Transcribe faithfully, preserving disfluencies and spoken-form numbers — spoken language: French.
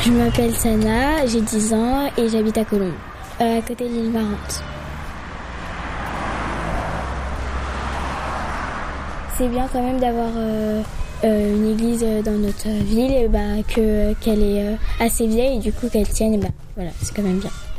Je m'appelle Sana, j'ai dix ans et j'habite à Colombes, euh, à côté de l'île Marante. C'est bien quand même d'avoir euh, euh, une église dans notre ville, et bah, que, qu'elle est euh, assez vieille et du coup qu'elle tienne, et bah, voilà, c'est quand même bien.